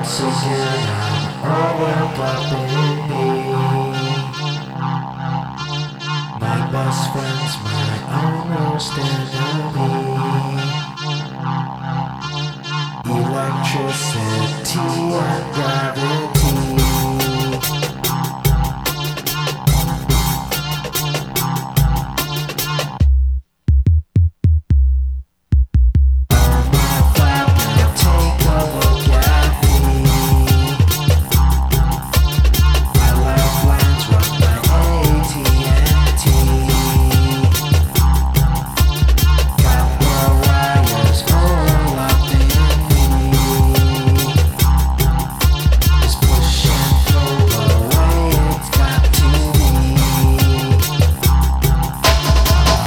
once again I'm all wrapped up in me. My best friend's my own worst enemy. Electricity and gravity